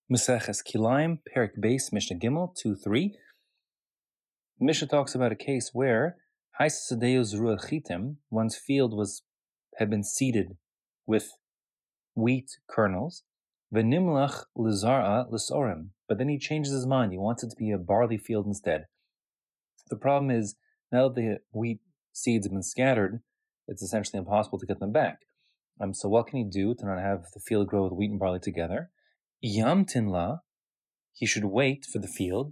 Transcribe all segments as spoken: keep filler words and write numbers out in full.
Maseches Kilayim, Perek Beis, Mishnah Gimel, two three. Mishnah talks about a case where one's field was had been seeded with wheat kernels, v'nimlach lizara l'sorim, but then he changes his mind. He wants it to be a barley field instead. The problem is, now that the wheat seeds have been scattered, it's essentially impossible to get them back. Um, so what can he do to not have the field grow with wheat and barley together? Yamtin la, he should wait for the field,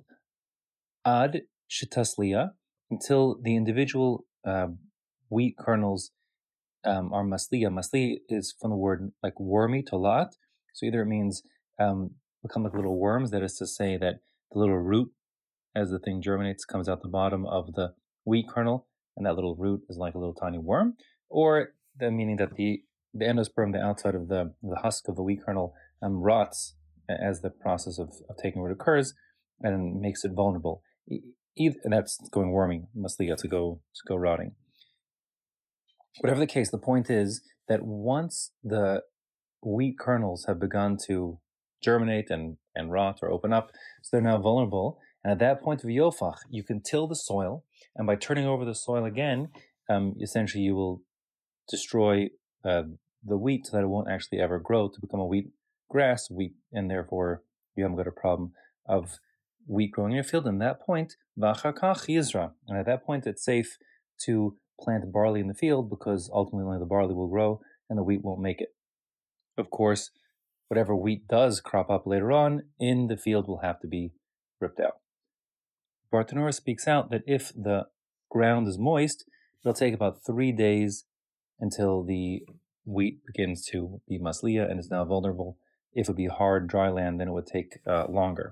ad shitasliya, until the individual uh, wheat kernels um, are masliya. Masliya is from the word like wormy, tolat. So either it means um, become like little worms, that is to say that the little root, as the thing germinates, comes out the bottom of the wheat kernel, and that little root is like a little tiny worm, or the meaning that the the endosperm, the outside of the the husk of the wheat kernel, um, rots as the process of, of taking root occurs, and makes it vulnerable. Either, and that's going wormy, masliya, to go to go rotting. Whatever the case, the point is that once the wheat kernels have begun to germinate and, and rot or open up, so they're now vulnerable. And at that point of yofach, you can till the soil, and by turning over the soil again, um, essentially you will destroy uh, the wheat so that it won't actually ever grow to become a wheat grass, wheat, and therefore you haven't got a problem of wheat growing in your field. And at that point, v'achakach yizra, and at that point it's safe to plant barley in the field, because ultimately only the barley will grow and the wheat won't make it. Of course, whatever wheat does crop up later on in the field will have to be ripped out. Bartanura speaks out that if the ground is moist, it'll take about three days until the wheat begins to be masliya and is now vulnerable. If it would be hard, dry land, then it would take uh, longer.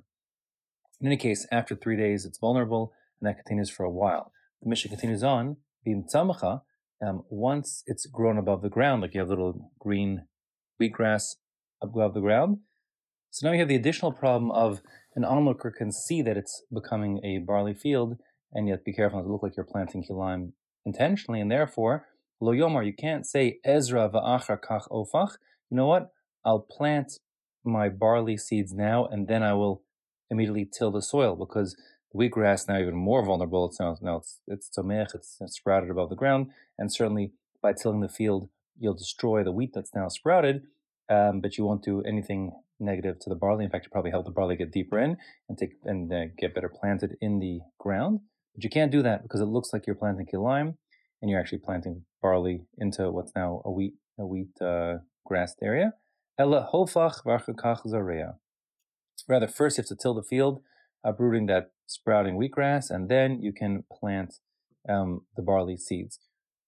In any case, after three days, it's vulnerable, and that continues for a while. The Mishnah continues on, b'imtzamacha, um, once it's grown above the ground, like you have little green wheatgrass above the ground. So now you have the additional problem of an onlooker can see that it's becoming a barley field, and yet be careful not to look like you're planting kilayim intentionally, and therefore, lo yomar, you can't say Ezra va'achar kach ofach. You know what? I'll plant my barley seeds now, and then I will immediately till the soil, because the wheatgrass now even more vulnerable. It's now, now it's it's tomech, it's, it's sprouted above the ground, and certainly by tilling the field, you'll destroy the wheat that's now sprouted, um, but you won't do anything negative to the barley. In fact, you probably help the barley get deeper in and take and uh, get better planted in the ground. But you can't do that because it looks like you're planting kilayim, and you're actually planting barley into what's now a wheat a wheat uh, grassed area. Ella hofach v'achakach zareya. Rather, first you have to till the field, uprooting that sprouting wheatgrass, and then you can plant um, the barley seeds.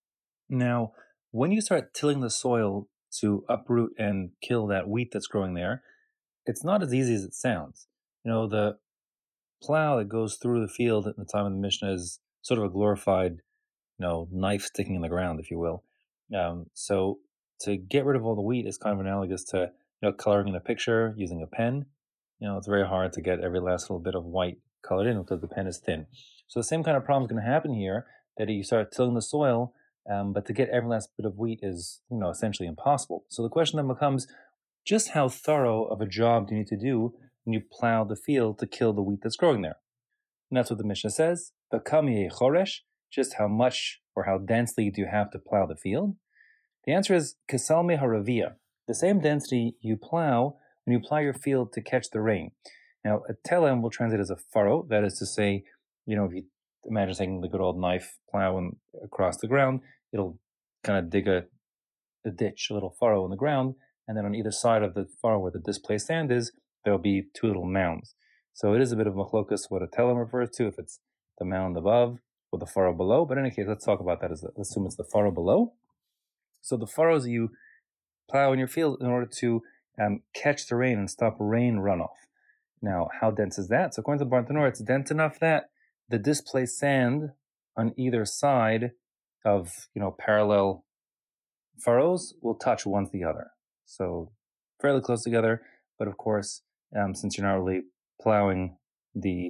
Now, when you start tilling the soil to uproot and kill that wheat that's growing there, it's not as easy as it sounds. You know, the plow that goes through the field at the time of the Mishnah is sort of a glorified, you know, knife sticking in the ground, if you will. Um, so to get rid of all the wheat is kind of analogous to, you know, coloring in a picture using a pen. You know, it's very hard to get every last little bit of white colored in because the pen is thin. So the same kind of problem is going to happen here, that you start tilling the soil, um, but to get every last bit of wheat is, you know, essentially impossible. So the question then becomes, just how thorough of a job do you need to do when you plow the field to kill the wheat that's growing there? And that's what the Mishnah says. V'kam choresh, just how much or how densely do you have to plow the field? The answer is kesalme haravia, the same density you plow when you plow your field to catch the rain. Now, a telem will translate as a furrow, that is to say, you know, if you imagine taking the good old knife, plowing across the ground, it'll kind of dig a, a ditch, a little furrow in the ground, and then on either side of the furrow where the displaced sand is, there'll be two little mounds. So it is a bit of machlokas what a telem refers to, if it's the mound above or the furrow below. But in any case, let's talk about that. As the, assume it's the furrow below. So the furrows you plow in your field in order to um, catch the rain and stop rain runoff. Now, how dense is that? So according to Bartanura, it's dense enough that the displaced sand on either side of, you know, parallel furrows will touch one to the other. So fairly close together, but of course, um, since you're not really plowing the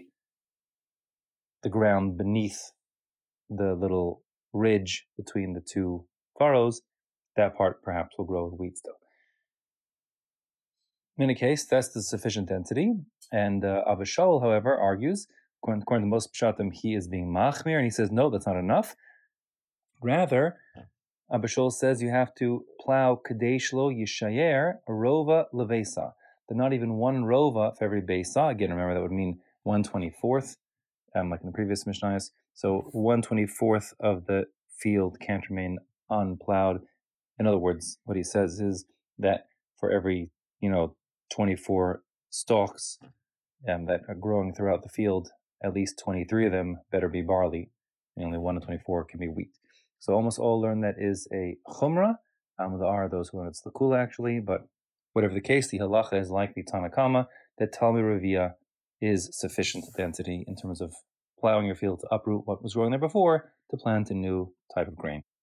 the ground beneath the little ridge between the two furrows, that part perhaps will grow with wheat still. In any case, that's the sufficient density. And uh, Abba Shaul, however, argues, according, according to most pshatim, he is being machmir, and he says, no, that's not enough. Rather, Abba Shaul says you have to plow kadesh lo yishayer rova levesa. But not even one rova for every besa. Again, remember that would mean one twenty-fourth, um, like in the previous Mishnayos. So one twenty-fourth of the field can't remain unplowed. In other words, what he says is that for every, you know, twenty-four stalks um, that are growing throughout the field, at least twenty-three of them better be barley, and only one to twenty-four can be wheat. So almost all learn that is a chumrah. Um, there are those who learn it's l'kula actually, but whatever the case, the halacha is likely Tanakama that Talmud Ravia is sufficient density in terms of plowing your field to uproot what was growing there before to plant a new type of grain.